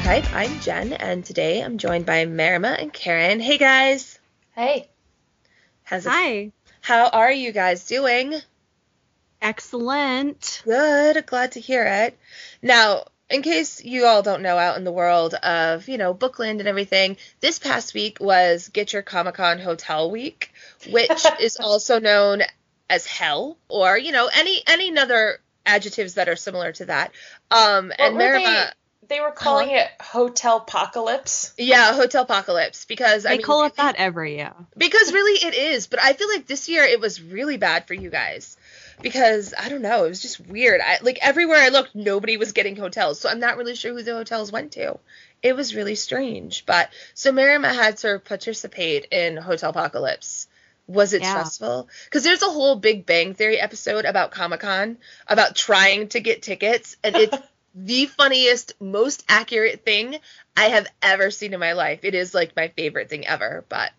Type. I'm Jen, and today I'm joined by Marima and Karen. Hey, guys. Hey. Hi. How are you guys doing? Excellent. Good. Glad to hear it. Now, in case you all don't know out in the world of, Bookland and everything, this past week was Get Your Comic-Con Hotel Week, which is also known as Hell, or, any other adjectives that are similar to that. And Marima... They were calling it Hotel Apocalypse. Yeah, Hotel Apocalypse, because they call it that every year. Because really it is, but I feel like this year it was really bad for you guys. Because, I don't know, it was just weird. Everywhere I looked, nobody was getting hotels, so I'm not really sure who the hotels went to. It was really strange. But, so Marima had to participate in Hotel Apocalypse. Was it stressful? Because there's a whole Big Bang Theory episode about Comic-Con, about trying to get tickets, and it's the funniest, most accurate thing I have ever seen in my life. It is, my favorite thing ever, but...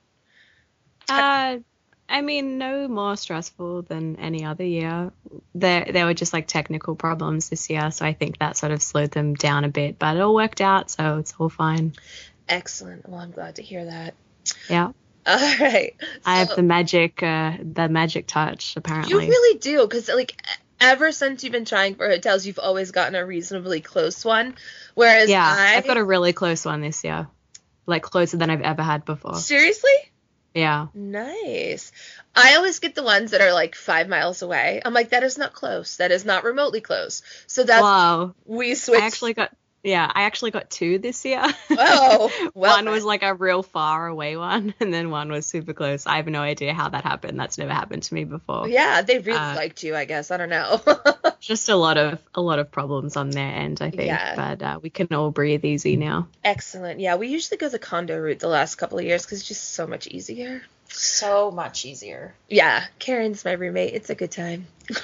no more stressful than any other year. There were just, technical problems this year, so I think that sort of slowed them down a bit, but it all worked out, so it's all fine. Excellent. Well, I'm glad to hear that. Yeah. All right. I have the magic touch, apparently. You really do, because, ever since you've been trying for hotels, you've always gotten a reasonably close one. Whereas I've got a really close one this year. Closer than I've ever had before. Seriously? Yeah. Nice. I always get the ones that are 5 miles away. I'm like, that is not close. That is not remotely close. So that's we switched. I actually got 2 this year. Oh, well. One was a real far away one, and then one was super close. I have no idea how that happened. That's never happened to me before. Yeah, they really liked you, I guess. I don't know. Just a lot of problems on their end, I think. Yeah. But we can all breathe easy now. Excellent. Yeah, we usually go the condo route the last couple of years because it's just so much easier. So much easier. Yeah, Karen's my roommate. It's a good time.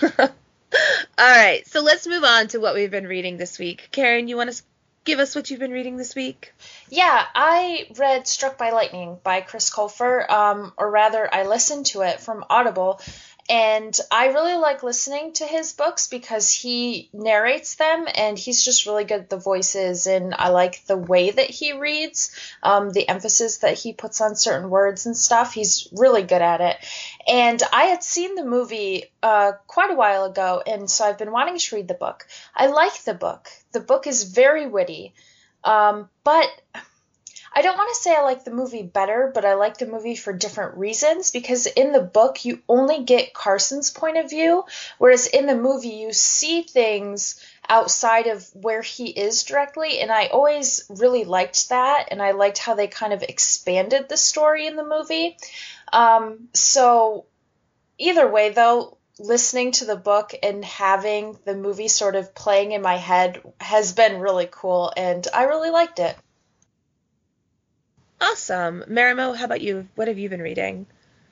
All right, so let's move on to what we've been reading this week. Karen, you want to give us what you've been reading this week? Yeah, I read Struck by Lightning by Chris Colfer, or rather, I listened to it from Audible, and I really like listening to his books because he narrates them, and he's just really good at the voices, and I like the way that he reads, the emphasis that he puts on certain words and stuff. He's really good at it. And I had seen the movie quite a while ago, and so I've been wanting to read the book. I like the book. The book is very witty, but I don't want to say I like the movie better, but I like the movie for different reasons, because in the book you only get Carson's point of view, whereas in the movie you see things outside of where he is directly, and I always really liked that, and I liked how they kind of expanded the story in the movie. So either way, though, listening to the book and having the movie sort of playing in my head has been really cool, and I really liked it. Awesome. Marimo, how about you? What have you been reading?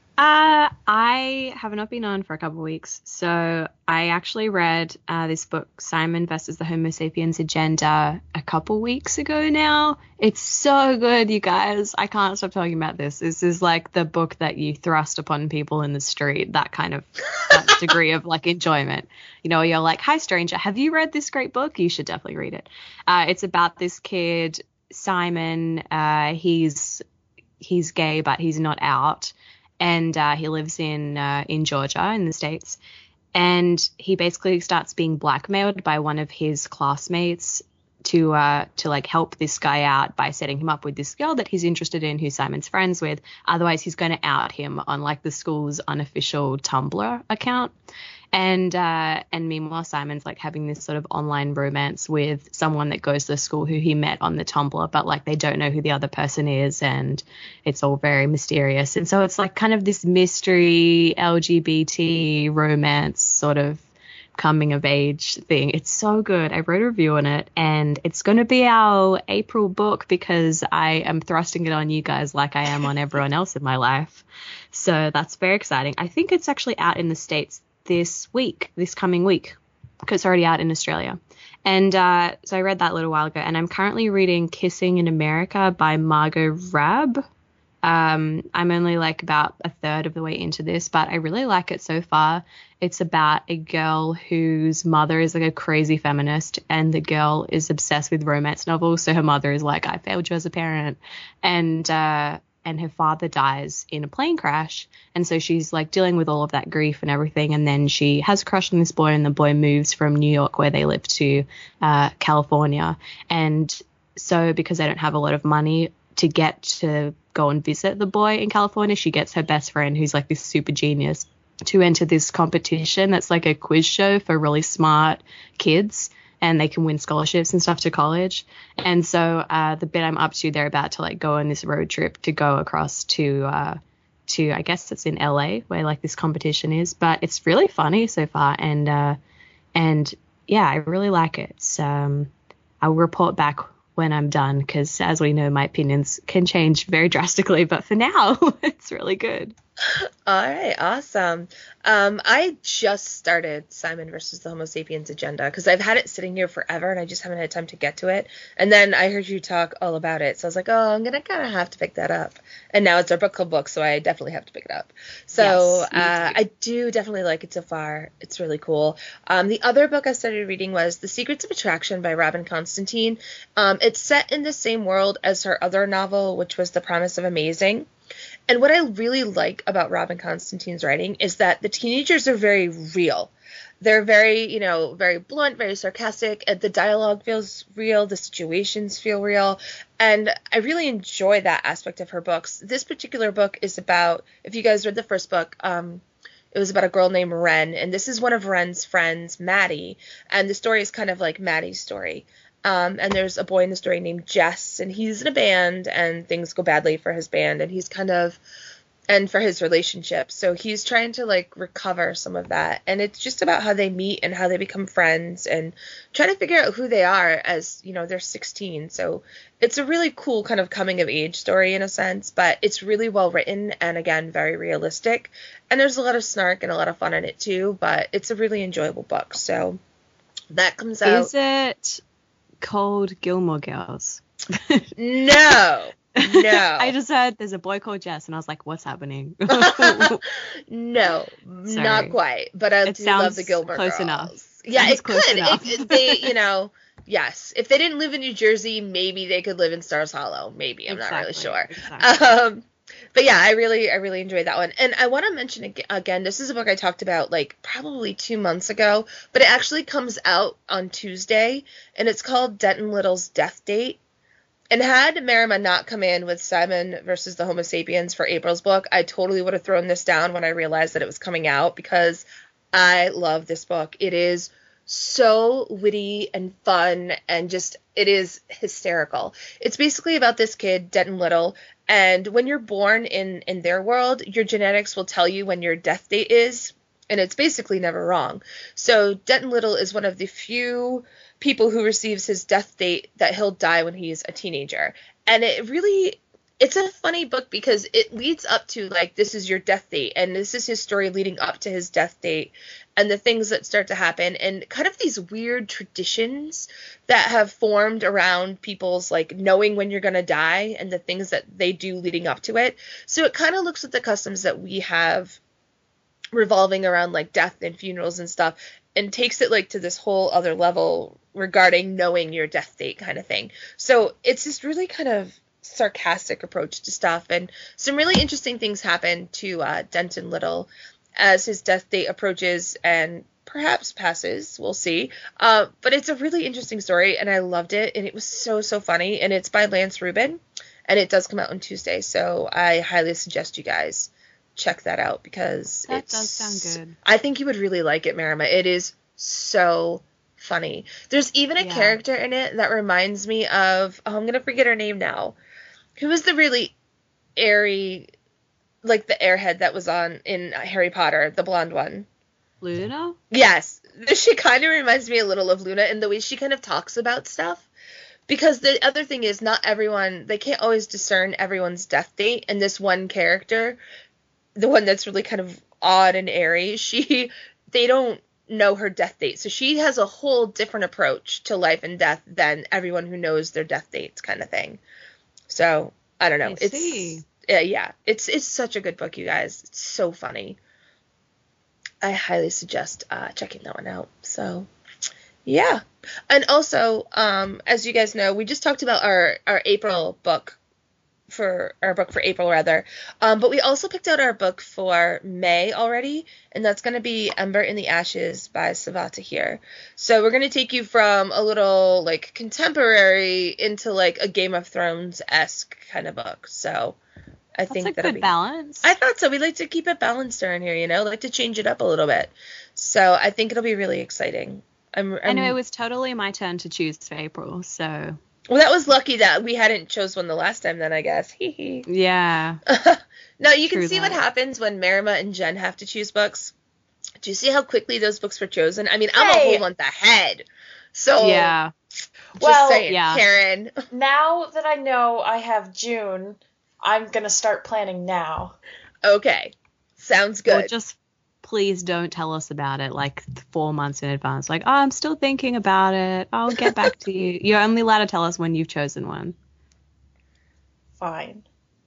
I have not been on for a couple of weeks, so I actually read this book, Simon versus the Homo sapiens Agenda, a couple weeks ago now. It's so good, you guys. I can't stop talking about this. This is the book that you thrust upon people in the street, that kind of that degree of enjoyment. You're like, hi, stranger, have you read this great book? You should definitely read it. It's about this kid, Simon. He's gay, but he's not out. And he lives in Georgia in the States, and he basically starts being blackmailed by one of his classmates to help this guy out by setting him up with this girl that he's interested in, who Simon's friends with. Otherwise, he's going to out him on the school's unofficial Tumblr account. And meanwhile, Simon's having this sort of online romance with someone that goes to the school who he met on the Tumblr, but they don't know who the other person is, and it's all very mysterious. And so it's kind of this mystery LGBT romance sort of coming of age thing. It's so good. I wrote a review on it, and it's going to be our April book because I am thrusting it on you guys like I am on everyone else in my life. So that's very exciting. I think it's actually out in the States this coming week, because it's already out in Australia. And so I read that a little while ago, and I'm currently reading Kissing in America by Margot Rabb. I'm only like about a third of the way into this, but I really like it so far. It's about a girl whose mother is like a crazy feminist, and the girl is obsessed with romance novels. So her mother is like, I failed you as a parent. And her father dies in a plane crash. And so she's like dealing with all of that grief and everything. And then she has a crush on this boy, and the boy moves from New York, where they live, to California. And so because they don't have a lot of money to get to go and visit the boy in California, she gets her best friend, who's like this super genius, to enter this competition that's like a quiz show for really smart kids, and they can win scholarships and stuff to college. And so the bit I'm up to, they're about to like go on this road trip to go across to I guess it's in LA, where like this competition is. But it's really funny so far, and yeah, I really like it. So I'll report back when I'm done, because as we know, my opinions can change very drastically, but for now it's really good. All right, awesome. I just started Simon versus the Homo sapiens agenda because I've had it sitting here forever and I just haven't had time to get to it. And then I heard you talk all about it, so I was like, oh, I'm gonna kind of have to pick that up. And now it's our book club book, so I definitely have to pick it up. So yes, I do definitely like it so far. It's really cool. The other book I started reading was The Secrets of Attraction by Robin Constantine. It's set in the same world as her other novel, which was The Promise of Amazing. And what I really like about Robin Constantine's writing is that the teenagers are very real. They're very, very blunt, very sarcastic, and the dialogue feels real, the situations feel real, and I really enjoy that aspect of her books. This particular book is about, if you guys read the first book, it was about a girl named Ren, and this is one of Ren's friends, Maddie, and the story is kind of like Maddie's story. And there's a boy in the story named Jess, and he's in a band, and things go badly for his band, and for his relationship. So he's trying to like recover some of that. And it's just about how they meet and how they become friends and trying to figure out who they are as, they're 16. So it's a really cool kind of coming of age story in a sense, but it's really well written and again, very realistic. And there's a lot of snark and a lot of fun in it too, but it's a really enjoyable book. So that comes out. Is it called Gilmore Girls? No. I just heard there's a boy called Jess, and I was like, what's happening? No, sorry. Not quite. But I do love the Gilmore Girls. Enough. Yeah, it could. If they, yes. If they didn't live in New Jersey, maybe they could live in Stars Hollow. Maybe. I'm not really sure. Exactly. But yeah, I really enjoyed that one. And I want to mention again, this is a book I talked about like probably 2 months ago, but it actually comes out on Tuesday, and it's called Denton Little's Death Date. And had Marima not come in with Simon versus the Homo sapiens for April's book, I totally would have thrown this down when I realized that it was coming out, because I love this book. It is so witty and fun, and just, it is hysterical. It's basically about this kid, Denton Little, and when you're born in their world, your genetics will tell you when your death date is, and it's basically never wrong. So Denton Little is one of the few people who receives his death date that he'll die when he's a teenager. And it's a funny book because it leads up to like, this is your death date, and this is his story leading up to his death date and the things that start to happen, and kind of these weird traditions that have formed around people's like knowing when you're going to die and the things that they do leading up to it. So it kind of looks at the customs that we have revolving around like death and funerals and stuff, and takes it like to this whole other level regarding knowing your death date kind of thing. So it's this really kind of sarcastic approach to stuff, and some really interesting things happen to Denton Little as his death date approaches and perhaps passes. We'll see. But it's a really interesting story, and I loved it, and it was so funny, and it's by Lance Rubin, and it does come out on Tuesday, so I highly suggest you guys check that out, because that does sound good. I think you would really like it, Marima. It is so funny. There's even a character in it that reminds me of, I'm gonna forget her name now. Who was the really airy, like the airhead that was on in Harry Potter, the blonde one? Luna? Yes. She kind of reminds me a little of Luna in the way she kind of talks about stuff. Because the other thing is, not everyone, they can't always discern everyone's death date, and this one character, the one that's really kind of odd and airy, they don't know her death date. So she has a whole different approach to life and death than everyone who knows their death dates kind of thing. So, I don't know. yeah, it's such a good book, you guys. It's so funny. I highly suggest checking that one out. So, yeah. And also, as you guys know, we just talked about our April book for April rather. But we also picked out our book for May already, and that's going to be Ember in the Ashes by Sabaa Tahir. So we're going to take you from a little like contemporary into like a Game of Thrones-esque kind of book. So I think that's a good balance. I thought so. We like to keep it balanced around here, you know, like to change it up a little bit. So I think it'll be really exciting. I know it was totally my turn to choose for April, so. Well, that was lucky that we hadn't chose one the last time then, I guess. Yeah. No, you can see what happens when Marima and Jen have to choose books. Do you see how quickly those books were chosen? I mean, I'm a whole month ahead. So, yeah. Just saying, yeah. Karen. Now that I know I have June, I'm going to start planning now. Okay. Sounds good. Well, just please don't tell us about it like 4 months in advance. Like, oh, I'm still thinking about it. I'll get back to you. You're only allowed to tell us when you've chosen one. Fine.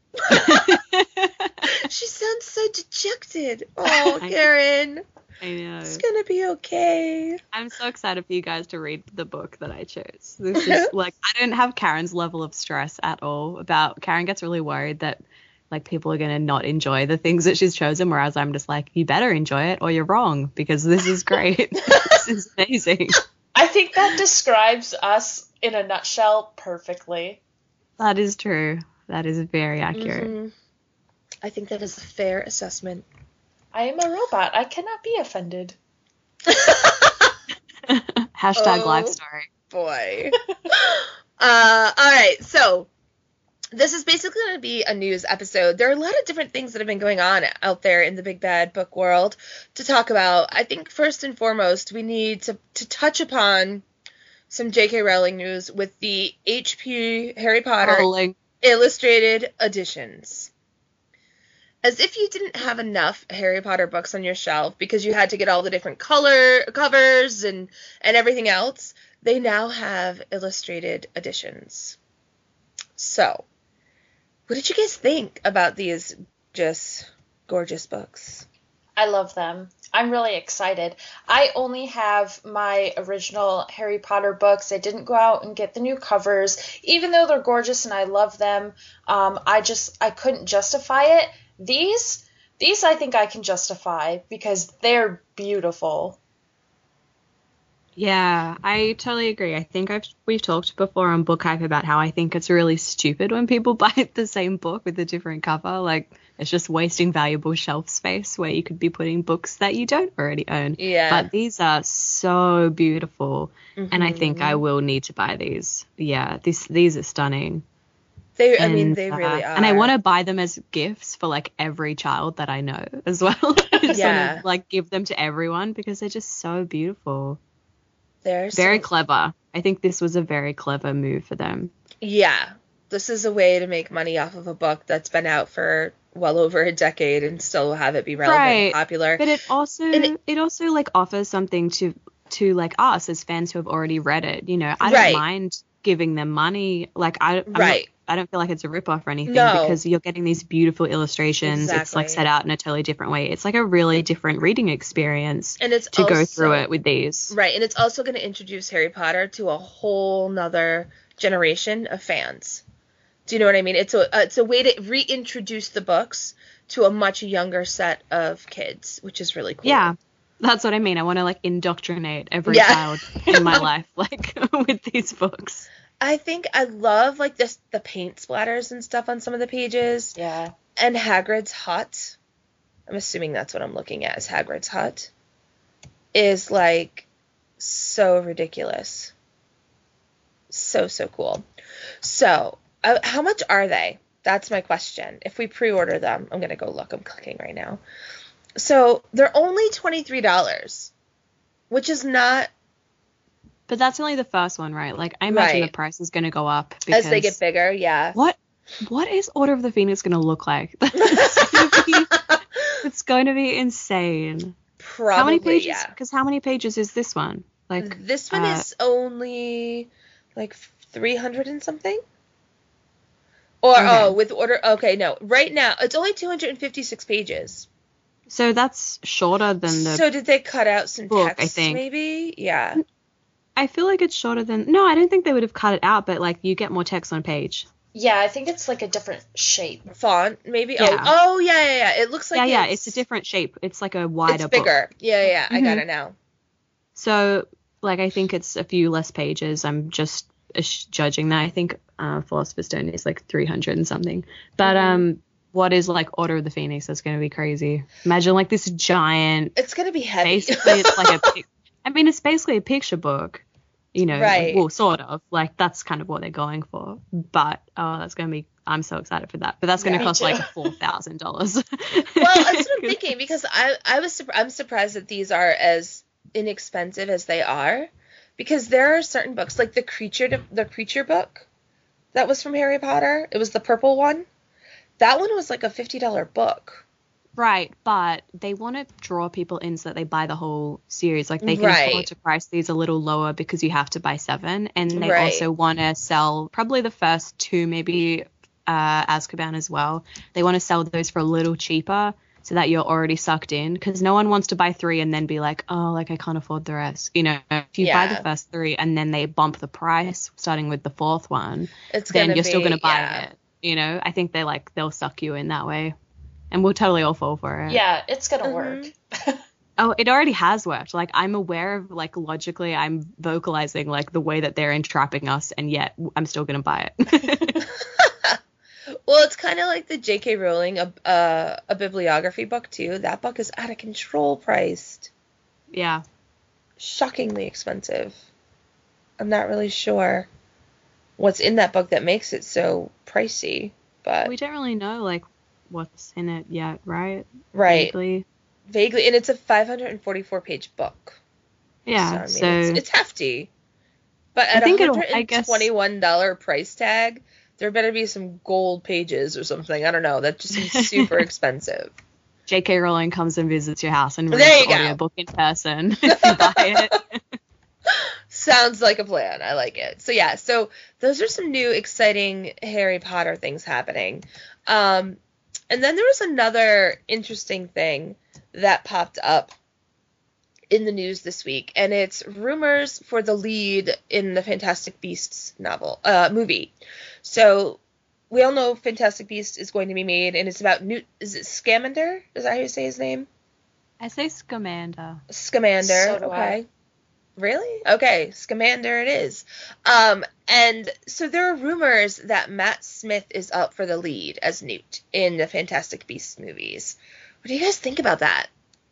She sounds so dejected. Oh, Karen. I know. It's going to be okay. I'm so excited for you guys to read the book that I chose. This is like, I don't have Karen's level of stress at all about, Karen gets really worried that like people are going to not enjoy the things that she's chosen, whereas I'm just like, you better enjoy it or you're wrong because this is great. This is amazing. I think that describes us in a nutshell perfectly. That is true. That is very accurate. Mm-hmm. I think that is a fair assessment. I am a robot. I cannot be offended. Hashtag life story. Boy. All right, so this is basically going to be a news episode. There are a lot of different things that have been going on out there in the big bad book world to talk about. I think first and foremost, we need to touch upon some J.K. Rowling news with the HP Harry Potter illustrated editions. As if you didn't have enough Harry Potter books on your shelf because you had to get all the different color covers and everything else, they now have illustrated editions. So, what did you guys think about these just gorgeous books? I love them. I'm really excited. I only have my original Harry Potter books. I didn't go out and get the new covers. Even though they're gorgeous and I love them, I couldn't justify it. These I think I can justify because they're beautiful. Yeah, I totally agree. I think we've talked before on Book Hype about how I think it's really stupid when people buy the same book with a different cover. Like, it's just wasting valuable shelf space where you could be putting books that you don't already own. Yeah. But these are so beautiful, and I think I will need to buy these. Yeah, these are stunning. They really are. And I want to buy them as gifts for, like, every child that I know as well. I just want to, like, give them to everyone because they're just so beautiful. They're very clever. I think this was a very clever move for them. Yeah. This is a way to make money off of a book that's been out for well over a decade and still have it be relevant and popular. But it also like offers something to like us as fans who have already read it. You know, I don't mind giving them money. Like I don't feel like it's a ripoff or anything because you're getting these beautiful illustrations. Exactly. It's like set out in a totally different way. It's like a really different reading experience and it's to go through it with these. Right. And it's also going to introduce Harry Potter to a whole nother generation of fans. Do you know what I mean? It's a way to reintroduce the books to a much younger set of kids, which is really cool. Yeah. That's what I mean. I want to like indoctrinate every child in my life, like with these books. I think I love like the paint splatters and stuff on some of the pages. Yeah. And Hagrid's hut. I'm assuming that's what I'm looking at is Hagrid's hut. Is like so ridiculous. So cool. So, how much are they? That's my question. If we pre-order them, I'm going to go look. I'm clicking right now. So, they're only $23, which is not... But that's only the first one, right? Like, I imagine the price is going to go up. Because as they get bigger, yeah. What is Order of the Phoenix going to look like? It's going to be insane. Probably, how many pages? Because how many pages is this one? Like this one is only like 300 and something. Or, Okay. with order, okay, no. Right now, it's only 256 pages. So that's shorter than the So did they cut out some book, I text, think. maybe? Yeah. I feel like it's shorter than. No, I don't think they would have cut it out, but like you get more text on page. Yeah, I think it's like a different shape. Font, maybe? Yeah. Oh, yeah. It looks like Yeah, it's a different shape. It's like a wider It's book. bigger. Yeah, I got Mhm. it now. So, like, I think it's a few less pages. I'm just judging that. I think Philosopher's Stone is like 300 and something. But what is like Order of the Phoenix? That's going to be crazy. Imagine like this giant. It's going to be heavy. Basically, it's like it's basically a picture book. You know, Right. well, sort of. Like that's kind of what they're going for. But that's going to be. I'm so excited for that. But that's going to Yeah. cost Me like too. Well, $4,000. that's what I'm thinking, because I'm surprised that these are as inexpensive as they are, because there are certain books like the creature book that was from Harry Potter. It was the purple one. That one was like a $50 book. Right, but they want to draw people in so that they buy the whole series. Like they can Right. afford to price these a little lower because you have to buy 7, and they Right. also want to sell probably the first 2, maybe Azkaban as well. They want to sell those for a little cheaper so that you're already sucked in, because no one wants to buy 3 and then be like, oh, like I can't afford the rest. You know, if you buy Yeah. the first 3 and then they bump the price starting with the 4th one, It's then gonna you're still be- going to buy yeah. it. You know, I think they'll suck you in that way, and we'll totally all fall for it. Yeah, it's gonna Mhm. work. Oh, it already has worked. Like, I'm aware of, like, logically, I'm vocalizing, like, the way that they're entrapping us, and yet I'm still going to buy it. Well, it's kind of like the J.K. Rowling a bibliography book too. That book is out of control priced, Yeah. shockingly expensive. I'm not really sure what's in that book that makes it so pricey, but We don't really know, like, what's in it yet, right? right, Vaguely. and it's a 544-page book. Yeah, So, I mean, it's hefty. But at I think $121 price tag, there better be some gold pages or something. I don't know. That just seems super expensive. J.K. Rowling comes and visits your house and There reads you the go. audiobook in person if you buy it. Sounds like a plan. I like it. So yeah, so those are some new exciting Harry Potter things happening. And then there was another interesting thing that popped up in the news this week, and it's rumors for the lead in the Fantastic Beasts movie. So we all know Fantastic Beasts is going to be made, and it's about is it Scamander? Is that how you say his name? I say Scamander. Scamander. So do okay. I. Really? Okay, Scamander it is. And so there are rumors that Matt Smith is up for the lead as Newt in the Fantastic Beasts movies. What do you guys think about that?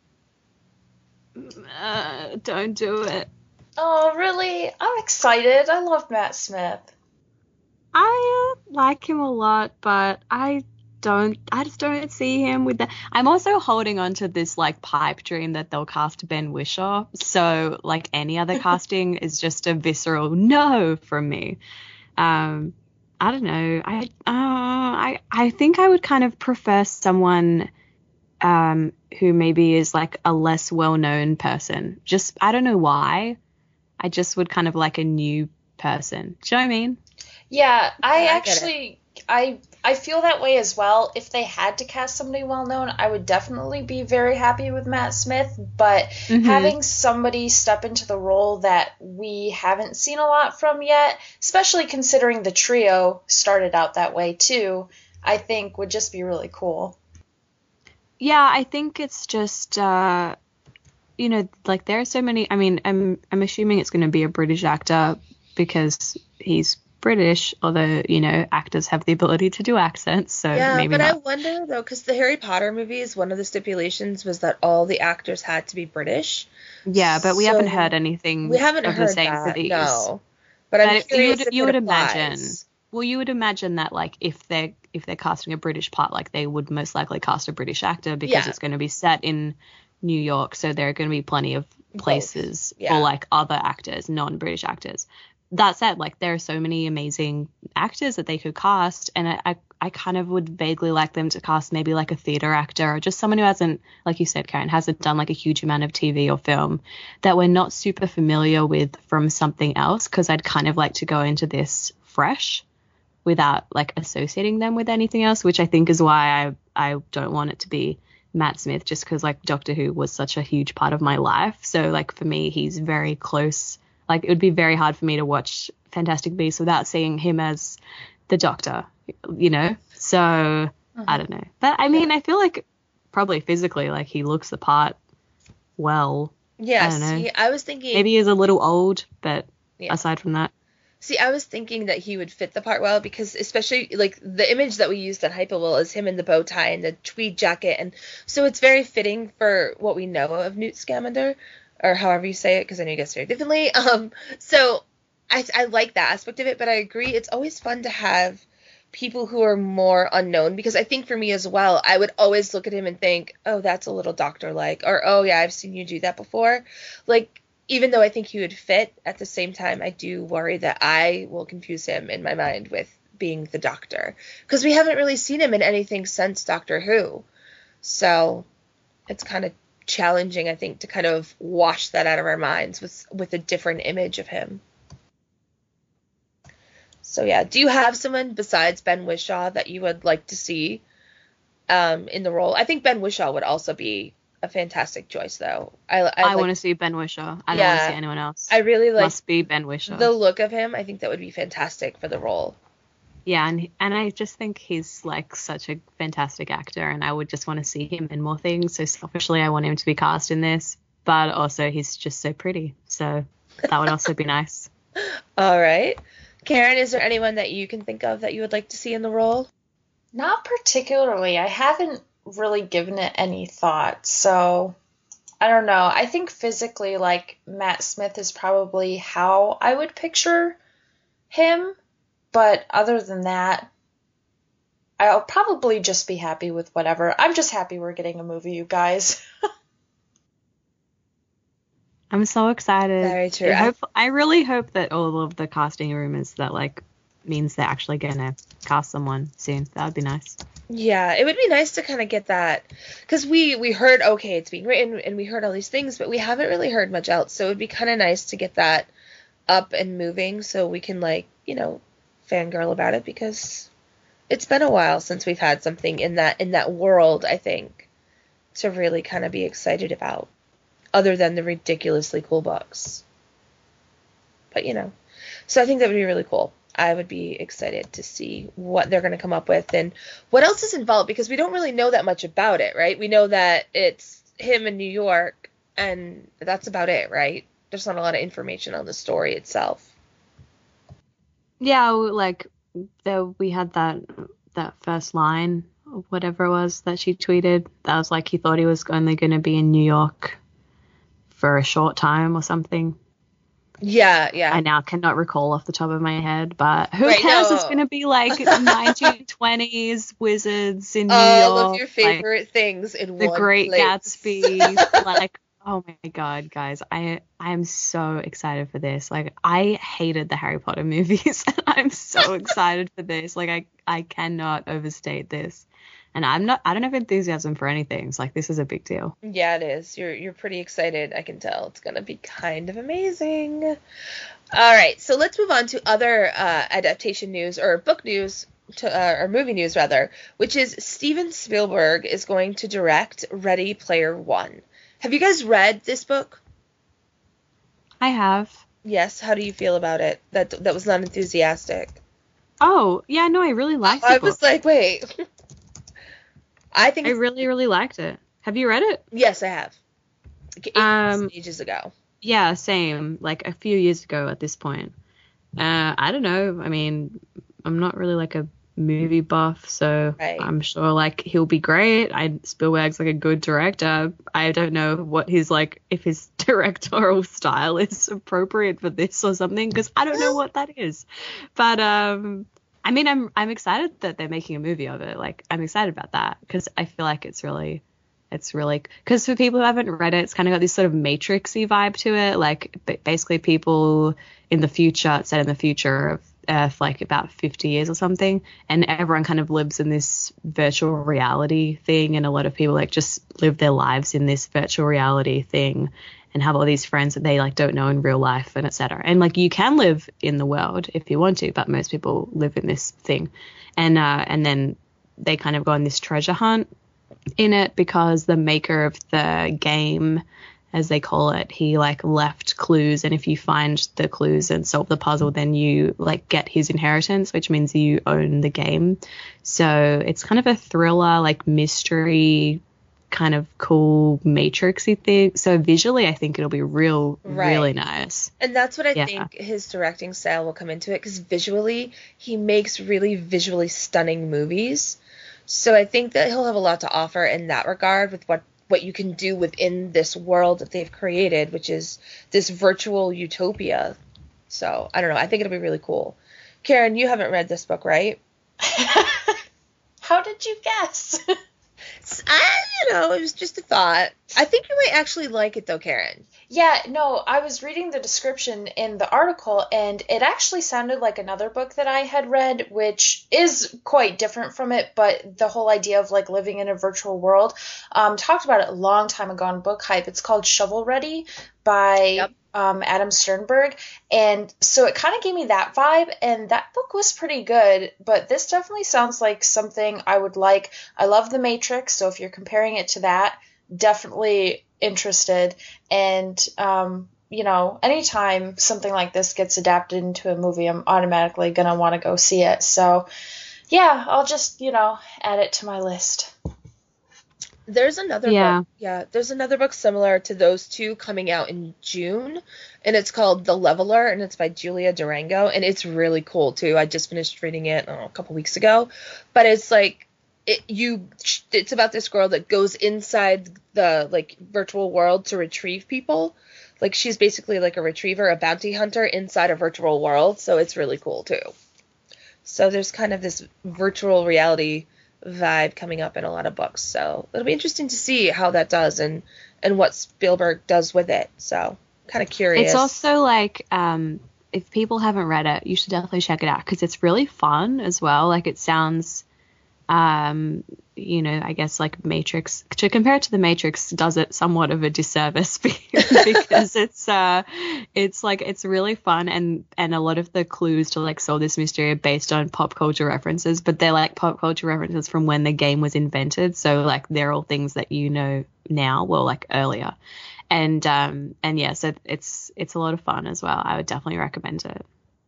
Don't do it. Oh, really? I'm excited. I love Matt Smith. I like him a lot, but I just don't see him with that. I'm also holding on to this like pipe dream that they'll cast Ben Whishaw. So like any other casting is just a visceral no from me. I don't know. I think I would kind of prefer someone who maybe is like a less well-known person. Just I don't know why. I just would kind of like a new person. Do you know what I mean? Yeah, I get it. actually I feel that way as well. If they had to cast somebody well known, I would definitely be very happy with Matt Smith, but having somebody step into the role that we haven't seen a lot from yet, especially considering the trio started out that way too, I think would just be really cool. Yeah, I think it's just like there are so many. I mean, I'm assuming it's going to be a British actor because he's British, although actors have the ability to do accents, so Yeah, maybe but not. I wonder though, because the Harry Potter movies, one of the stipulations was that all the actors had to be British. Yeah, but we So haven't heard anything We haven't of heard the same that. for these. No, but I'm But curious if you it would applies. imagine. Well, you would imagine that like if they're casting a British part, like they would most likely cast a British actor because Yeah. it's going to be set in New York, so there are going to be plenty of places Yeah. for like other actors, non-British actors. That said, like there are so many amazing actors that they could cast, and I kind of would vaguely like them to cast maybe like a theater actor or just someone who hasn't, like you said, Karen, hasn't done like a huge amount of TV or film that we're not super familiar with from something else, because I'd kind of like to go into this fresh. without like associating them with anything else, which I think is why I don't want it to be Matt Smith, just because like Doctor Who was such a huge part of my life. So like for me, he's very close. Like it would be very hard for me to watch Fantastic Beasts without seeing him as the Doctor, you know? So I don't know. But I mean, I feel like probably physically, like he looks the part well. Yes, I don't know. I was thinking Maybe he's a little old, but aside from that. See, I was thinking that he would fit the part well because especially like the image that we used on Hypable is him in the bow tie and the tweed jacket, and so it's very fitting for what we know of Newt Scamander, or however you say it, because I know you guys say it differently. So I like that aspect of it, but I agree it's always fun to have people who are more unknown, because I think for me as well, I would always look at him and think, oh, that's a little Doctor-like, or oh yeah, I've seen you do that before. Like, even though I think he would fit, at the same time, I do worry that I will confuse him in my mind with being the Doctor, because we haven't really seen him in anything since Doctor Who. So it's kind of challenging, I think, to kind of wash that out of our minds with a different image of him. So yeah, do you have someone besides Ben Whishaw that you would like to see in the role? I think Ben Whishaw would also be a fantastic choice, though. I want to see Ben Whishaw. I don't want to see anyone else. I really like. Must be Ben Whishaw. The look of him, I think that would be fantastic for the role. Yeah, and I just think he's like such a fantastic actor, and I would just want to see him in more things. So selfishly, I want him to be cast in this, but also he's just so pretty, so that would also be nice. All right. Karen, is there anyone that you can think of that you would like to see in the role? Not particularly. I haven't really given it any thought, so I don't know. I think physically, like, Matt Smith is probably how I would picture him, but other than that, I'll probably just be happy with whatever. I'm just happy we're getting a movie, you guys. I'm so excited. Very true. I really hope that all of the casting rumors that like means they're actually gonna cast someone soon. That would be nice. Yeah, it would be nice to kind of get that, because we heard, okay, it's being written, and we heard all these things, but we haven't really heard much else. So it would be kind of nice to get that up and moving, so we can, like, you know, fangirl about it, because it's been a while since we've had something in that world, I think, to really kind of be excited about, other than the ridiculously cool books. But, you know, so I think that would be really cool. I would be excited to see what they're going to come up with and what else is involved, because we don't really know that much about it, right? We know that it's him in New York, and that's about it, right? There's not a lot of information on the story itself. Yeah, like we had that first line, whatever it was that she tweeted, that was like he thought he was only going to be in New York for a short time or something. Yeah. I now cannot recall off the top of my head, but who cares? No. It's going to be like 1920s wizards in New York. All of your favorite things in one place. The Great Gatsby. Like, oh my God, guys. I am so excited for this. Like, I hated the Harry Potter movies, and I'm so excited for this. Like, I cannot overstate this. And I don't have enthusiasm for anything. It's like, this is a big deal. Yeah, it is. You're pretty excited. I can tell. It's going to be kind of amazing. All right. So let's move on to other adaptation news, or book news, or movie news rather, which is Steven Spielberg is going to direct Ready Player One. Have you guys read this book? I have. Yes. How do you feel about it? That was not enthusiastic. Oh, yeah, no, I really liked it. I was like, wait. I really, really liked it. Have you read it? Yes, I have. Ages ago. Yeah, same. Like a few years ago at this point. I don't know. I mean, I'm not really like a movie buff, so right. I'm sure like he'll be great. Spielberg's like a good director. I don't know what his like, if his directorial style is appropriate for this or something, because I don't know what that is. But I mean, I'm excited that they're making a movie of it. Like, I'm excited about that, because I feel like it's really, because for people who haven't read it, it's kind of got this sort of Matrix-y vibe to it. Like, basically people in the future, set in the future Earth like about 50 years or something, and everyone kind of lives in this virtual reality thing, and a lot of people like just live their lives in this virtual reality thing and have all these friends that they like don't know in real life, and etc. And like you can live in the world if you want to, but most people live in this thing. And then they kind of go on this treasure hunt in it because the maker of the game, as they call it, he like left clues, and if you find the clues and solve the puzzle, then you like get his inheritance, which means you own the game. So it's kind of a thriller, like mystery, kind of cool matrixy thing. So visually I think it'll be really nice. And that's what I think his directing style will come into it, because visually he makes really visually stunning movies. So I think that he'll have a lot to offer in that regard with what you can do within this world that they've created, which is this virtual utopia. So I don't know, I think it'll be really cool. Karen, you haven't read this book, right? How did you guess? It was just a thought. I think you might actually like it though, Karen. Yeah, no, I was reading the description in the article, and it actually sounded like another book that I had read, which is quite different from it, but the whole idea of like living in a virtual world, talked about it a long time ago on Book Hype. It's called Shovel Ready by Adam Sternberg, and so it kind of gave me that vibe, and that book was pretty good, but this definitely sounds like something I would like. I love The Matrix, so if you're comparing it to that, definitely interested. And anytime something like this gets adapted into a movie, I'm automatically gonna want to go see it. So yeah, I'll just add it to my list. There's another book. Yeah, there's another book similar to those two coming out in June, and it's called The Leveler, and it's by Julia Durango, and it's really cool too. I just finished reading it a couple weeks ago, but it's like it's about this girl that goes inside the like virtual world to retrieve people. Like she's basically like a retriever, a bounty hunter inside a virtual world, so it's really cool too. So there's kind of this virtual reality vibe coming up in a lot of books, so it'll be interesting to see how that does and what Spielberg does with it. So kind of curious. It's also like if people haven't read it, you should definitely check it out because it's really fun as well. Like it sounds I guess like Matrix, to compare it to the Matrix does it somewhat of a disservice because it's really fun, and a lot of the clues to like solve this mystery are based on pop culture references, but they're like pop culture references from when the game was invented, so like they're all things that now, well, like earlier, and yeah, so it's a lot of fun as well. I would definitely recommend it.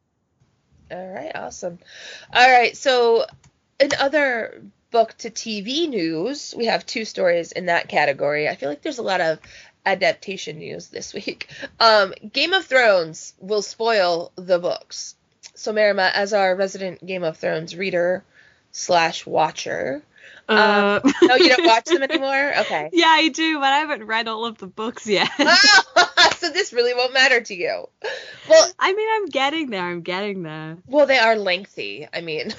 All right, awesome. All right, so in other book to TV news, we have two stories in that category. I feel like there's a lot of adaptation news this week. Game of Thrones will spoil the books. So Marima, as our resident Game of Thrones reader / watcher, no, you don't watch them anymore? Okay. Yeah, I do, but I haven't read all of the books yet. So this really won't matter to you. Well, I mean, I'm getting there. Well, they are lengthy. I mean...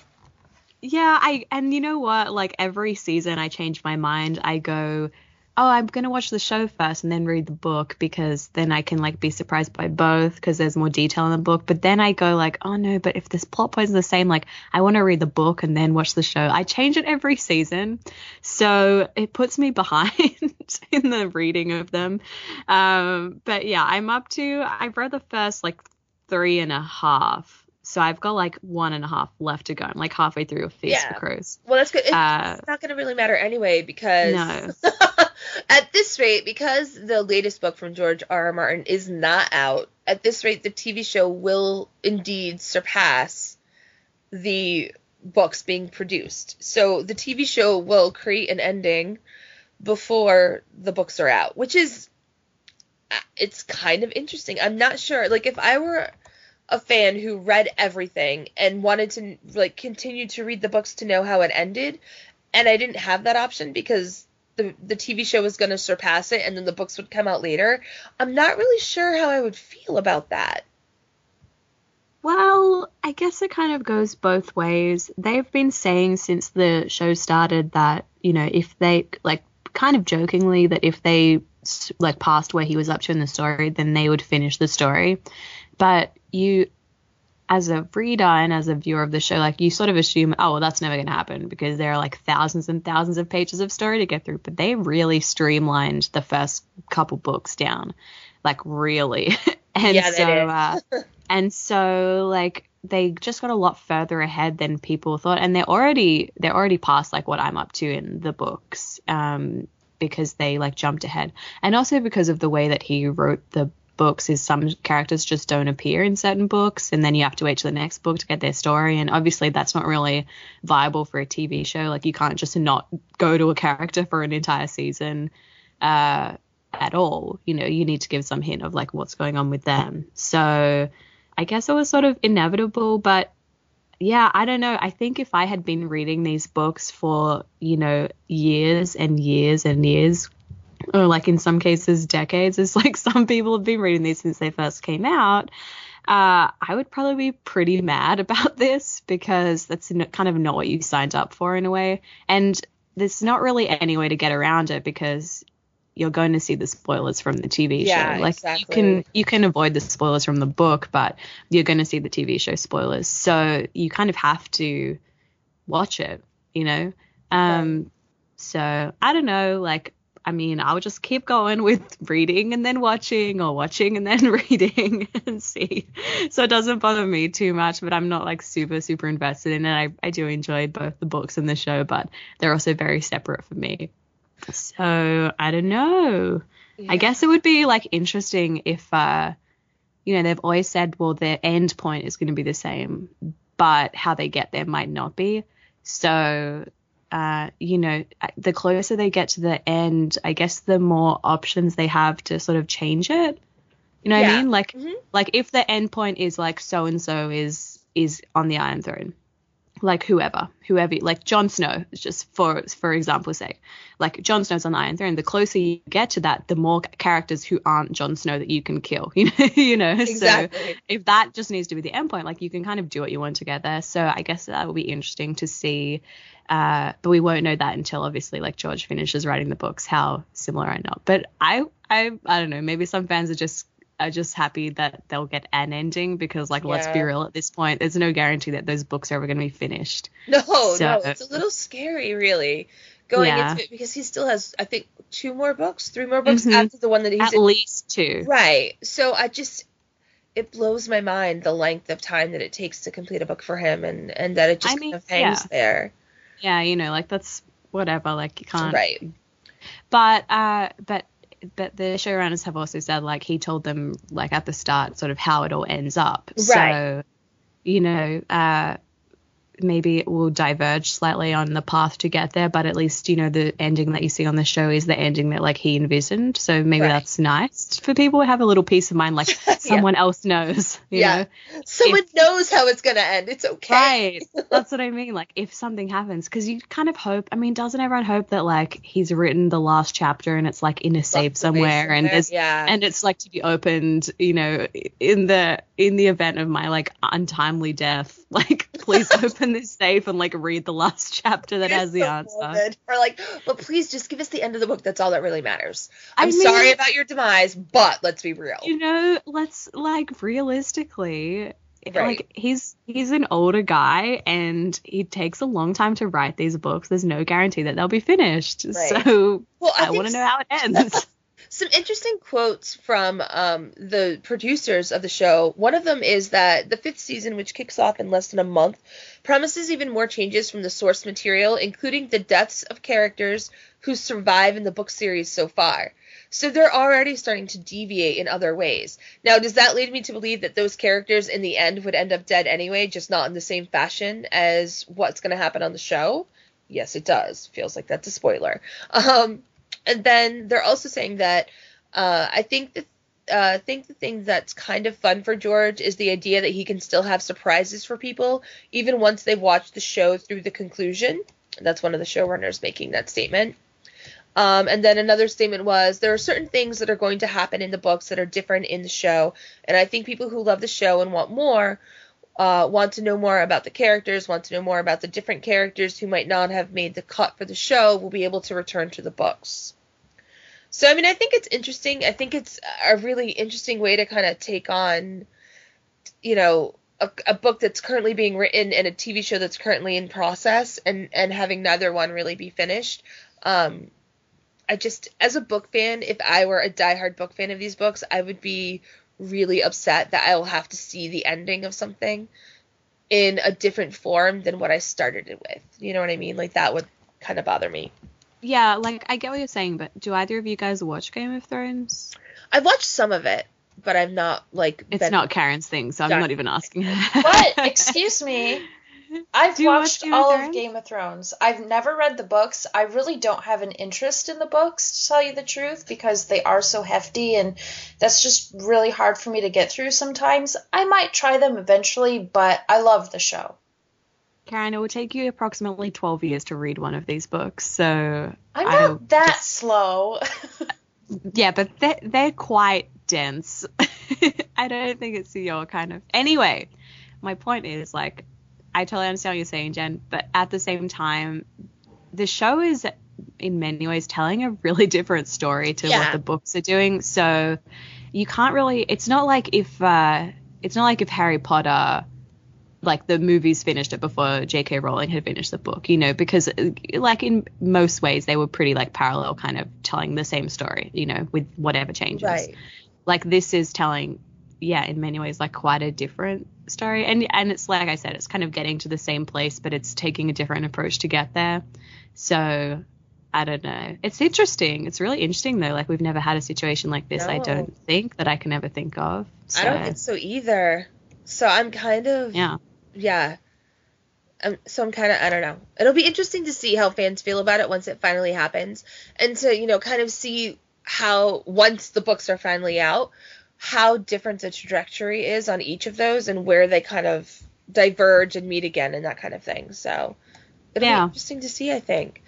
Yeah, and you know what? Like every season I change my mind. I go, oh, I'm going to watch the show first and then read the book because then I can like be surprised by both because there's more detail in the book. But then I go like, oh no, but if this plot point is the same, like I want to read the book and then watch the show. I change it every season. So it puts me behind in the reading of them. But yeah, I've read the first like 3.5. So I've got like 1.5 left to go. I'm like halfway through a Feast for Crows. Well, that's good. It's not going to really matter anyway because at this rate, because the latest book from George R.R. Martin is not out, at this rate, the TV show will indeed surpass the books being produced. So the TV show will create an ending before the books are out, which is, it's kind of interesting. I'm not sure. Like if I were a fan who read everything and wanted to like continue to read the books to know how it ended, and I didn't have that option because the TV show was going to surpass it and then the books would come out later, I'm not really sure how I would feel about that. Well, I guess it kind of goes both ways. They've been saying since the show started that, if they like kind of jokingly that if they like passed where he was up to in the story, then they would finish the story. But as a reader and as a viewer of the show, like, you sort of assume, oh, well, that's never going to happen because there are like thousands and thousands of pages of story to get through. But they really streamlined the first couple books down, like, really. And Yeah, they did. and so like they just got a lot further ahead than people thought, and they're already past like what I'm up to in the books, because they like jumped ahead, and also because of the way that he wrote the books is some characters just don't appear in certain books, and then you have to wait to the next book to get their story, and obviously that's not really viable for a TV show. Like, you can't just not go to a character for an entire season at all. You know, you need to give some hint of like what's going on with them. So I guess it was sort of inevitable, but yeah, I don't know. I think if I had been reading these books for, you know, years and years and years, or like in some cases decades, it's like some people have been reading these since they first came out, I would probably be pretty mad about this, because that's kind of not what you signed up for in a way. And there's not really any way to get around it, because you're going to see the spoilers from the TV show. Like, exactly. you can avoid the spoilers from the book, but you're going to see the TV show spoilers. So you kind of have to watch it, you know? So I don't know, like, I mean, I would just keep going with reading and then watching, or watching and then reading, and see. So it doesn't bother me too much, but I'm not like super, super invested in it. I do enjoy both the books and the show, but they're also very separate for me. So I don't know. Yeah. I guess it would be like interesting if, you know, they've always said, well, their end point is going to be the same, but how they get there might not be. So, you know, the closer they get to the end, I guess the more options they have to sort of change it. You know what I mean? Like, like if the end point is like so-and-so is on the Iron Throne, like whoever, like Jon Snow, just for example's sake, like Jon Snow's on the Iron Throne. The closer you get to that, the more characters who aren't Jon Snow that you can kill, you know. Exactly. So if that just needs to be the endpoint, like, you can kind of do what you want to get there. So I guess that will be interesting to see, but we won't know that until obviously like George finishes writing the books, how similar or not. But I don't know, maybe some fans are just happy that they'll get an ending, because like, let's be real, at this point there's no guarantee that those books are ever going to be finished. No, it's a little scary really going into it, because he still has, I think, 3 more books after the one that he's at least 2, right? So it blows my mind the length of time that it takes to complete a book for him, and that it just kind of hangs there. Yeah, you know, like, that's whatever, like, you can't, right? But the showrunners have also said, like, he told them, like, at the start sort of how it all ends up. Right. So, you know, maybe it will diverge slightly on the path to get there, but at least, you know, the ending that you see on the show is the ending that, like, he envisioned. So maybe that's nice for people to have a little peace of mind, like, someone else knows, you know? Someone knows how it's going to end. It's okay. Right. That's what I mean. Like, if something happens, because you kind of hope, I mean, doesn't everyone hope that, like, he's written the last chapter and it's, like, in a safe somewhere, and there's, and it's, like, to be opened, you know, in the event of my, like, untimely death, like, please open this safe and, like, read the last chapter that has the answer. Or, like, but please just give us the end of the book. That's all that really matters. I'm sorry about your demise, but let's be real. You know, let's, like, realistically, like, he's an older guy, and he takes a long time to write these books. There's no guarantee that they'll be finished. Right. So I want to know how it ends. Some interesting quotes from the producers of the show. One of them is that the 5th season, which kicks off in less than a month, promises even more changes from the source material, including the deaths of characters who survive in the book series so far. So they're already starting to deviate in other ways. Now, does that lead me to believe that those characters in the end would end up dead anyway, just not in the same fashion as what's going to happen on the show? Yes, it does. Feels like that's a spoiler. And then they're also saying that I think the thing that's kind of fun for George is the idea that he can still have surprises for people, even once they've watched the show through the conclusion. That's one of the showrunners making that statement. And then another statement was, there are certain things that are going to happen in the books that are different in the show, and I think people who love the show and want more want to know more about the characters, want to know more about the different characters who might not have made the cut for the show, will be able to return to the books. So, I mean, I think it's interesting. I think it's a really interesting way to kind of take on, you know, a book that's currently being written and a TV show that's currently in process, and having neither one really be finished. I just, as a book fan, if I were a diehard book fan of these books, I would be really upset that I will have to see the ending of something in a different form than what I started it with. You know what I mean? Like, that would kind of bother me. Yeah, like, I get what you're saying, but do either of you guys watch Game of Thrones? I've watched some of it, but I've not, like... It's not Karen's thing, so I'm not even asking her. What? Excuse me. I've watched all of Game of Thrones. I've never read the books. I really don't have an interest in the books, to tell you the truth, because they are so hefty, and that's just really hard for me to get through sometimes. I might try them eventually, but I love the show. Karen, it would take you approximately 12 years to read one of these books, so... I'm not that slow. Yeah, but they're quite dense. I don't think it's your kind of... Anyway, my point is, like, I totally understand what you're saying, Jen, but at the same time, the show is, in many ways, telling a really different story to what the books are doing, so you can't really... It's not like if Harry Potter... like the movies finished it before J.K. Rowling had finished the book, you know, because like in most ways they were pretty like parallel, kind of telling the same story, you know, with whatever changes. Right. Like this is telling, in many ways like quite a different story. And it's like I said, it's kind of getting to the same place, but it's taking a different approach to get there. So I don't know. It's interesting. It's really interesting though. Like we've never had a situation like this. No. I don't think that I can ever think of. So. I don't think so either. So I'm kind of... Yeah. So I'm kind of, I don't know. It'll be interesting to see how fans feel about it once it finally happens. And to, you know, kind of see how, once the books are finally out, how different the trajectory is on each of those and where they kind of diverge and meet again and that kind of thing. So it'll be interesting to see, I think.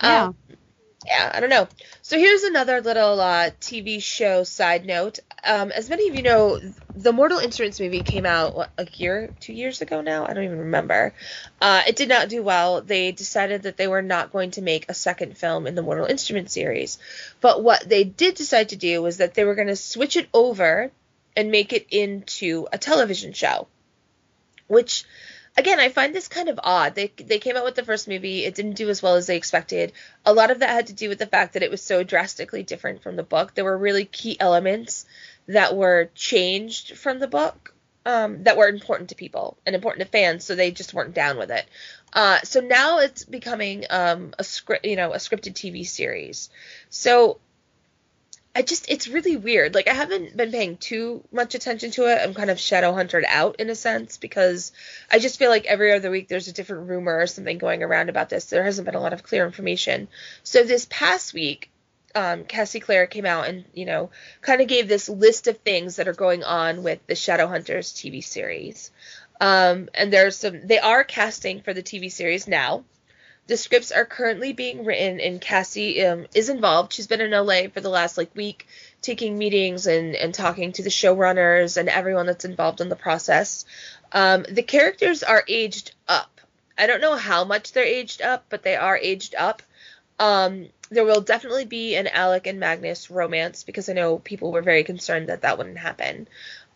I don't know. So here's another little TV show side note. As many of you know, the Mortal Instruments movie came out, 2 years ago now? I don't even remember. It did not do well. They decided that they were not going to make a second film in the Mortal Instruments series. But what they did decide to do was that they were going to switch it over and make it into a television show. Which... Again, I find this kind of odd. They came out with the first movie. It didn't do as well as they expected. A lot of that had to do with the fact that it was so drastically different from the book. There were really key elements that were changed from the book that were important to people and important to fans, so they just weren't down with it. So now it's becoming a scripted TV series. So it's really weird. Like, I haven't been paying too much attention to it. I'm kind of Shadowhuntered out in a sense because I just feel like every other week there's a different rumor or something going around about this. There hasn't been a lot of clear information. So this past week, Cassie Clare came out and, you know, kind of gave this list of things that are going on with the Shadowhunters TV series. And they are casting for the TV series now. The scripts are currently being written, and Cassie is involved. She's been in LA for the last week, taking meetings and talking to the showrunners and everyone that's involved in the process. The characters are aged up. I don't know how much they're aged up, but they are aged up. There will definitely be an Alec and Magnus romance because I know people were very concerned that wouldn't happen.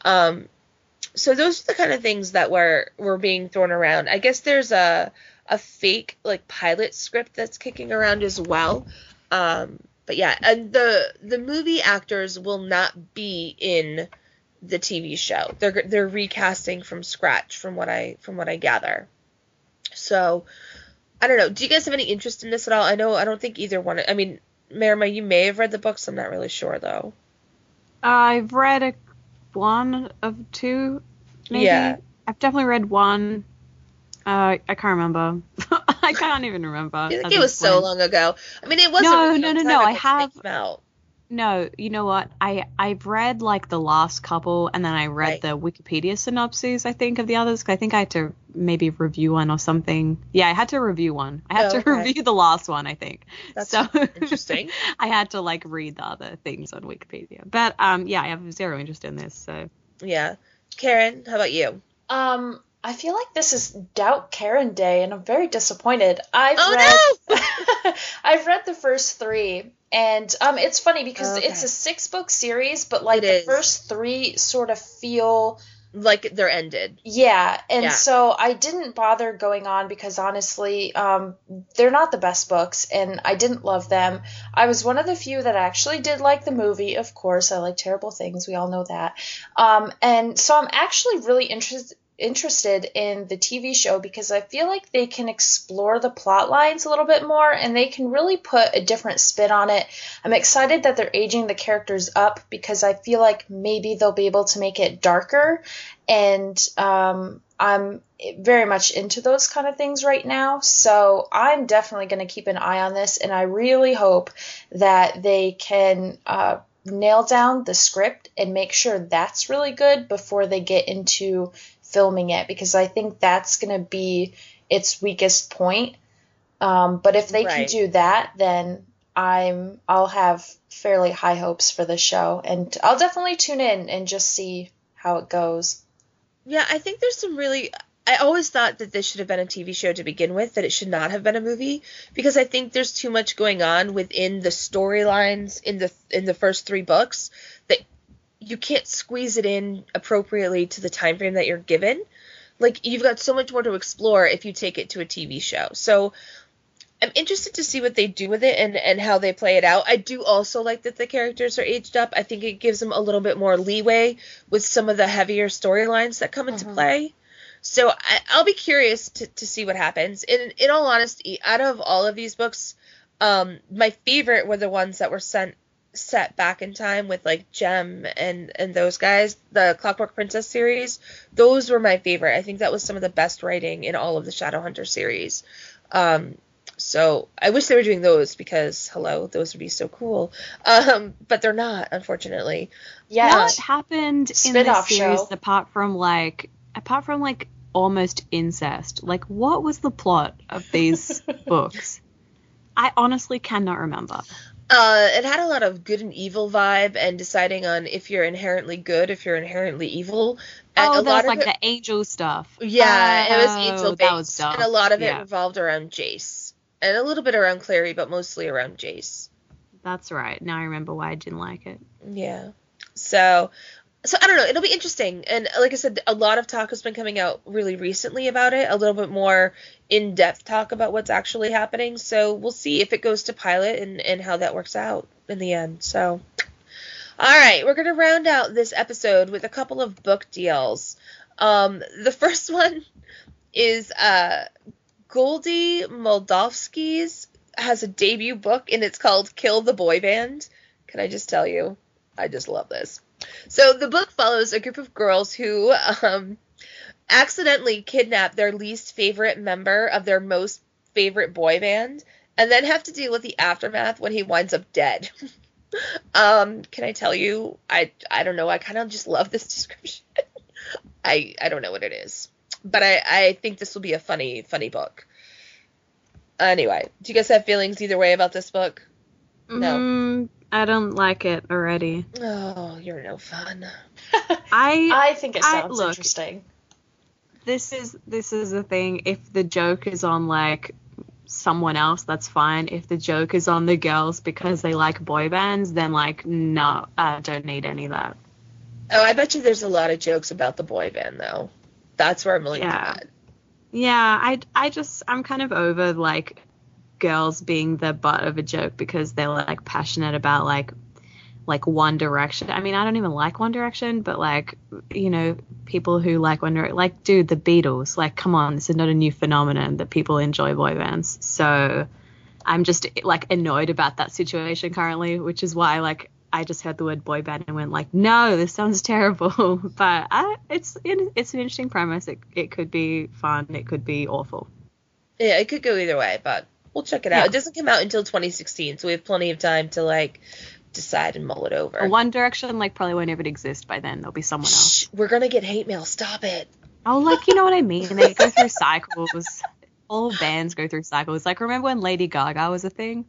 So those are the kind of things that were being thrown around. I guess there's a fake pilot script that's kicking around as well. But yeah, and the movie actors will not be in the TV show. They're recasting from scratch from what I gather. So I don't know. Do you guys have any interest in this at all? I don't think either one. I mean, Marima, you may have read the books. I'm not really sure though. I've read one of two, maybe. Yeah. I've definitely read one. I can't remember. I can't even remember. I think it was so long ago. I mean, it wasn't. No. I have. No, you know what? I've read the last couple, and then I read the Wikipedia synopses, I think, of the others. I think I had to maybe review one or something. Yeah, I had to review one. I had to review the last one, I think. That's so interesting. I had to read the other things on Wikipedia. But yeah, I have zero interest in this. So yeah, Karen, how about you? I feel like this is Doubt Karen Day, and I'm very disappointed. I've read the first three, and it's funny because it's a 6-book series, but the first three sort of feel like they're ended. Yeah, and Yeah. so I didn't bother going on because honestly, they're not the best books, and I didn't love them. I was one of the few that actually did like the movie, of course. I like Terrible Things, we all know that. And so I'm actually really interested in the TV show because I feel like they can explore the plot lines a little bit more and they can really put a different spin on it. I'm excited that they're aging the characters up because I feel like maybe they'll be able to make it darker, and I'm very much into those kind of things right now. So I'm definitely going to keep an eye on this, and I really hope that they can nail down the script and make sure that's really good before they get into filming it, because I think that's going to be its weakest point. But if they can do that, then I'll have fairly high hopes for the show, and I'll definitely tune in and just see how it goes. Yeah, I think there's some really... I always thought that this should have been a TV show to begin with, that it should not have been a movie, because I think there's too much going on within the storylines in the first 3 books that you can't squeeze it in appropriately to the time frame that you're given. Like, you've got so much more to explore if you take it to a TV show. So I'm interested to see what they do with it and how they play it out. I do also like that the characters are aged up. I think it gives them a little bit more leeway with some of the heavier storylines that come into play. So I'll be curious to see what happens. In all honesty, out of all of these books, my favorite were the ones that were set back in time with like Jem and those guys, the Clockwork Princess series. Those were my favorite. I think that was some of the best writing in all of the Shadowhunter series. So I wish they were doing those because, hello, those would be so cool. But they're not, unfortunately. Yeah. What happened in this series apart from almost incest? Like, what was the plot of these books? I honestly cannot remember. It had a lot of good and evil vibe and deciding on if you're inherently good, if you're inherently evil. And that was like the angel stuff. Yeah, it was angel-based. That was dumb. And a lot of it revolved around Jace. And a little bit around Clary, but mostly around Jace. That's right. Now I remember why I didn't like it. Yeah. So I don't know. It'll be interesting. And like I said, a lot of talk has been coming out really recently about it. A little bit more in-depth talk about what's actually happening. So we'll see if it goes to pilot and how that works out in the end. So, all right. We're going to round out this episode with a couple of book deals. The first one is Goldie Moldavsky's has a debut book, and it's called Kill the Boy Band. Can I just tell you? I just love this. So the book follows a group of girls who accidentally kidnap their least favorite member of their most favorite boy band and then have to deal with the aftermath when he winds up dead. Can I tell you? I don't know. I kind of just love this description. I don't know what it is. But I think this will be a funny book. Anyway, do you guys have feelings either way about this book? No. I don't like it already. Oh, you're no fun. I think it sounds interesting. This is the thing. If the joke is on like someone else, that's fine. If the joke is on the girls because they like boy bands, then like no, I don't need any of that. Oh, I bet you there's a lot of jokes about the boy band though. That's where I'm really mad. Yeah, I'm kind of over like girls being the butt of a joke because they're like passionate about like One Direction. I mean, I don't even like One Direction, but like, you know, people who like One Direction, like, dude, the Beatles, like, come on, this is not a new phenomenon that people enjoy boy bands. So I'm just like annoyed about that situation currently, which is why like I just heard the word boy band and went like, no, this sounds terrible. But it's an interesting premise. It could be fun. It could be awful. Yeah, it could go either way, but we'll check it out. It doesn't come out until 2016, so we have plenty of time to like decide and mull it over. One Direction like probably won't even exist by then. There'll be someone else. We're gonna get hate mail. Stop it. Oh, like, you know what I mean? They go through cycles. All bands go through cycles. Like, remember when Lady Gaga was a thing?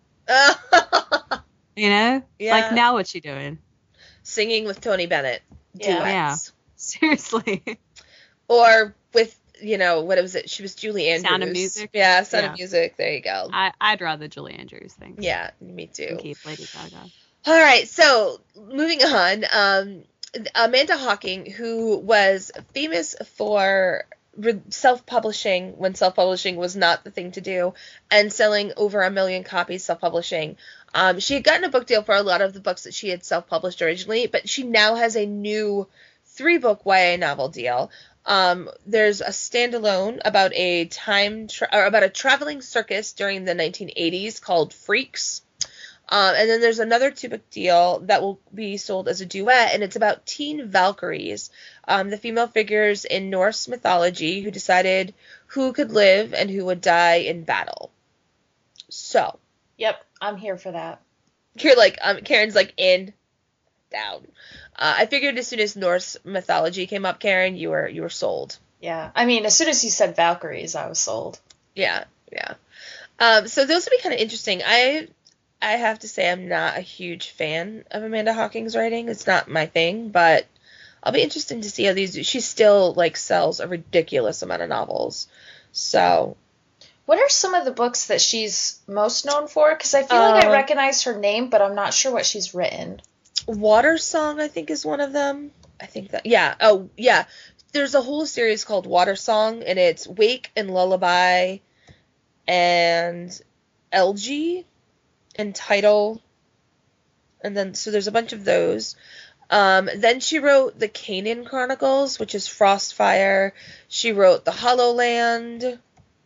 You know? Yeah. Like, now what's she doing? Singing with Tony Bennett. Yeah. Duets. Seriously. Or with, you know, what was it? She was Julie Andrews. Sound of Music. Yeah, Sound of Music. There you go. I'd rather Julie Andrews thing. Yeah, me too. Keep Lady Gaga. All right, so moving on. Amanda Hocking, who was famous for self-publishing when self-publishing was not the thing to do, and selling over 1 million copies self-publishing. She had gotten a book deal for a lot of the books that she had self-published originally, but she now has a new 3-book YA novel deal. There's a standalone about a traveling circus during the 1980s called Freaks. And then there's another 2-book deal that will be sold as a duet, and it's about teen Valkyries, the female figures in Norse mythology who decided who could live and who would die in battle. So. Yep, I'm here for that. You're like, Karen's like in, down. I figured as soon as Norse mythology came up, Karen, you were sold. Yeah, I mean, as soon as you said Valkyries, I was sold. Yeah. So those would be kind of interesting. I have to say I'm not a huge fan of Amanda Hocking's writing. It's not my thing, but I'll be interested to see how these do. She still, like, sells a ridiculous amount of novels. So. What are some of the books that she's most known for? Because I feel like I recognize her name, but I'm not sure what she's written. Water Song, I think, is one of them. I think that, yeah. Oh, yeah. There's a whole series called Water Song, and it's Wake and Lullaby and Elegy and Title, and then so there's a bunch of those. Then she wrote the Canaan Chronicles, which is Frostfire. She wrote the Hollow Land.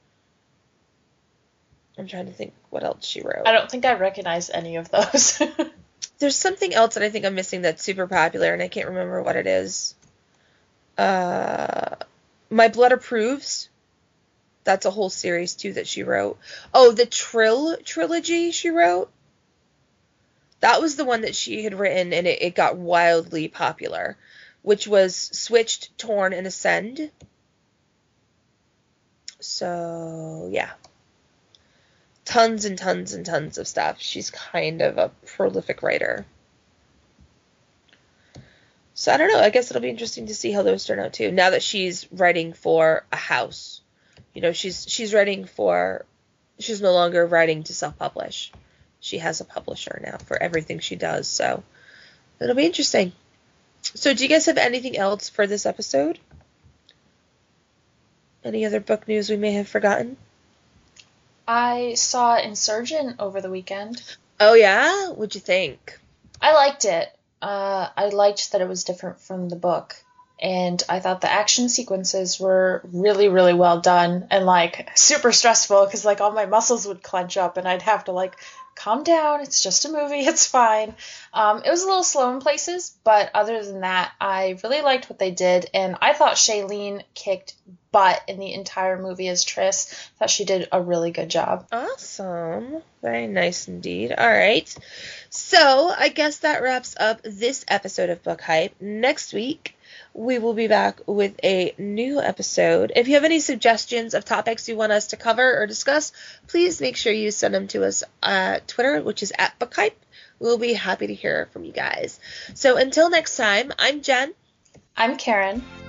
I'm trying to think what else she wrote. I don't think I recognize any of those. There's something else that I think I'm missing that's super popular, and I can't remember what it is. My Blood Approves. That's a whole series, too, that she wrote. Oh, the Trill trilogy she wrote. That was the one that she had written, and it got wildly popular, which was Switched, Torn, and Ascend. So, yeah. Tons and tons and tons of stuff. She's kind of a prolific writer. So, I don't know. I guess it'll be interesting to see how those turn out, too. Now that she's writing for a house. You know, she's writing for, she's no longer writing to self-publish. She has a publisher now for everything she does, so it'll be interesting. So do you guys have anything else for this episode? Any other book news we may have forgotten? I saw Insurgent over the weekend. Oh, yeah? What'd you think? I liked it. I liked that it was different from the book. And I thought the action sequences were really, really well done and, like, super stressful because, like, all my muscles would clench up and I'd have to, like, calm down. It's just a movie. It's fine. It was a little slow in places, but other than that, I really liked what they did. And I thought Shailene kicked butt in the entire movie as Triss. I thought she did a really good job. Awesome. Very nice indeed. All right. So I guess that wraps up this episode of Book Hype. Next week, we will be back with a new episode. If you have any suggestions of topics you want us to cover or discuss, please make sure you send them to us at Twitter, which is @BookHype. We'll be happy to hear from you guys. So until next time, I'm Jen. I'm Karen.